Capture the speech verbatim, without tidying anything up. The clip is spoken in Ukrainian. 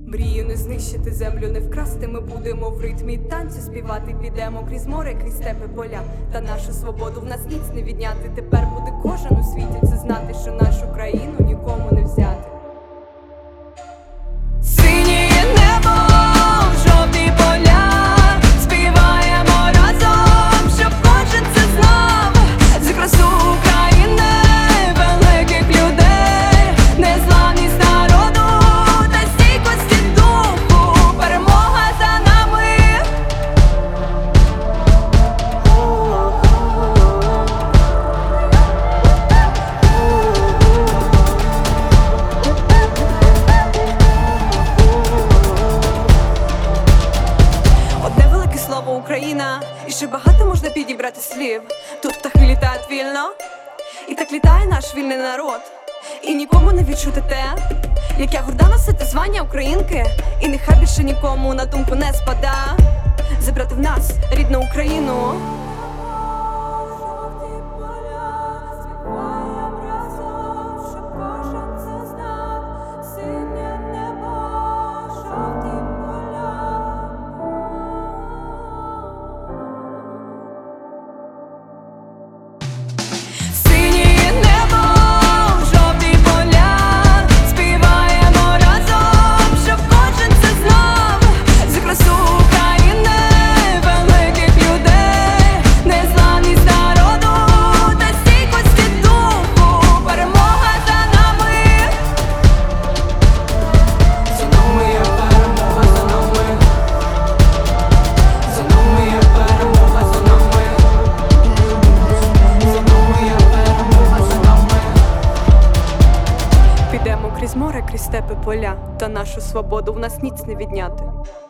Мрію не знищити, землю не вкрасти. Ми будемо в ритмі танцю співати. Підемо крізь море, крізь степи, поля. Та нашу свободу в нас ніц не відняти. Тепер буде кожен у світі це знати, що нашу країну нікому не взяти. Синє небо, жовті поля, співаємо разом, щоб кожен це знав. За красу України, великих людей, незламність народу та стійкості духу. Перемога за нами. Одне велике слово Україна, і ще багато можна підібрати слів. Тут птахи літають вільно, і так літає наш вільний народ. І нікому не відчути те, як я горда носити звання українки. І нехай більше нікому на думку не спада забрати в нас рідну Україну. Синє небо, жовті поля, співаємо разом, щоб кожен це знав. За красу України, великих людей, незламність народу та стійкості духу. Перемога за нами. За нами є перемога, за нами. За нами є перемога, за нами. За нами є перемога, за нами. Підемо крізь море, крізь степи, поля. Та нашу свободу в нас ніц не відняти.